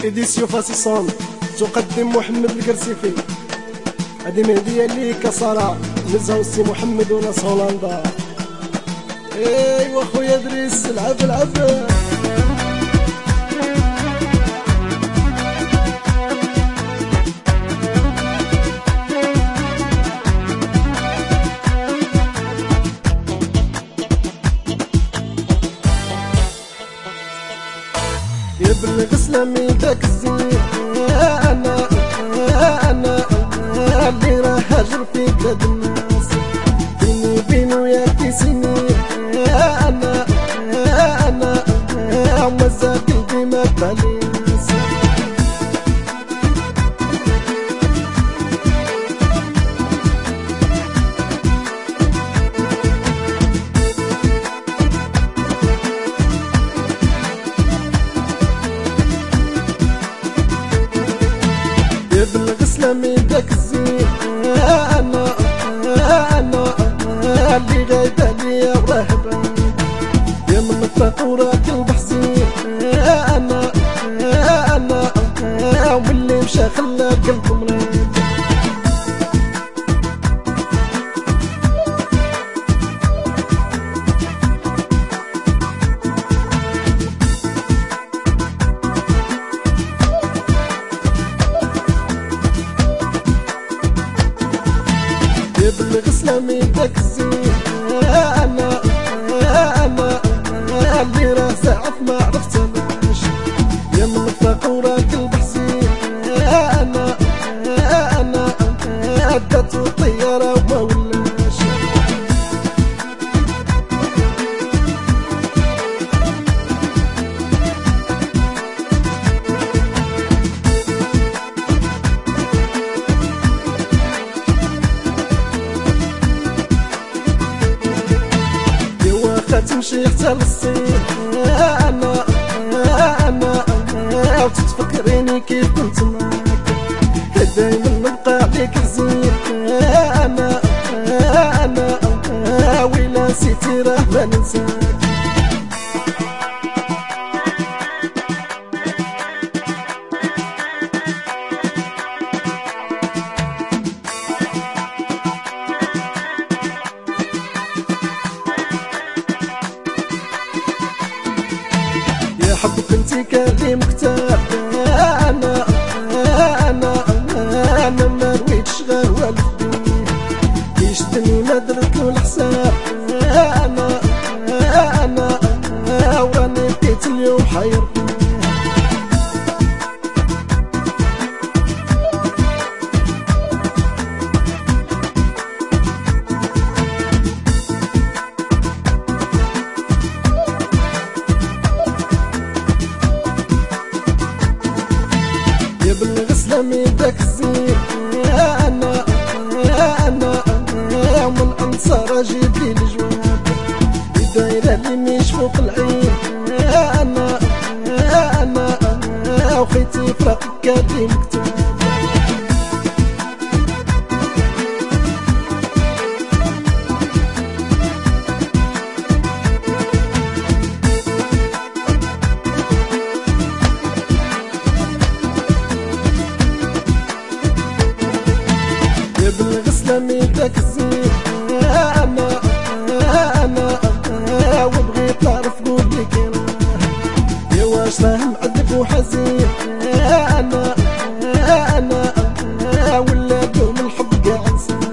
إديسيو فاسيسون تقدم محمد القرسيفي. هذه مهدية ليك صلاة نزهو السي محمد وناس هولندا. ايوا خويا دريس العب العب. يبلغ سلامي داك الزين انا اللي راه هاجر في بلاد الناس، بيني وبينو يا كيسيني انا ومازال قلبي ما باليس. يبلغ سلامي داك الزين انا اللي غايبه ليا وراهبه يا من الطاق وراك البحزين انا واللي مشى خلى قلب مريض. يبلغ سلامي داك الزين انا اللي راه ساعة ما عرفتهاش يا من الطاق وراك البحزين انا داتو الطيارة وما ولاش. تمشي حتى للصين انا وتتفكريني كيف كنت معاك دايما نبقى عليك زين انا ويلا نسيتي راه ما ننساك. حبك انتي كان مكتاب انا ما رويتش غير والدي يشدني ما درتلو الحساب انا وراني بقيت اليوم حير فيه. يبلغ سلامي داك الزين انا ومن انصار اجيب لي الجواب دايره لي مش فوق العين انا وخيتي فراقك كاتبين مكتوب. يبلغ سلامي داك الزين انا وبغيت نعرف قولي كي يا واش راه معذب وحزين انا ولا دوم الحب كاع نساه.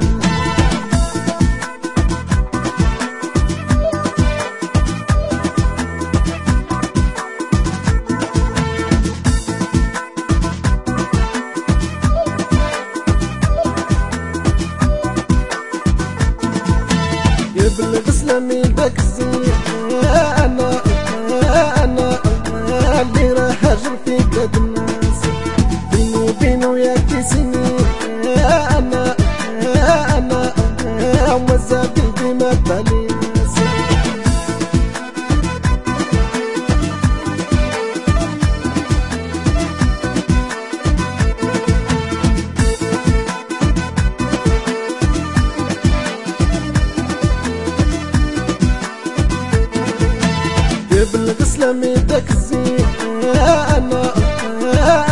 يبلغ سلامي داك الزين انا اللي راه هاجر في بلاد الناس، بيني وبينو يا كيسيني انا ومازال قلبي ما باليس. يبلغ سلامي داك الزين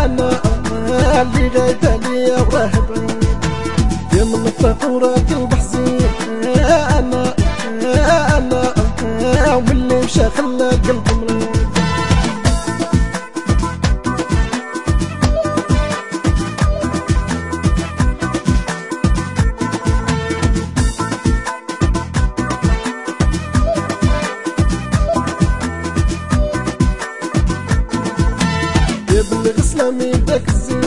فاتورة قلب حزين. انا واللي مشى خلى قلب مريض. يبلغ اسلامي داك الزين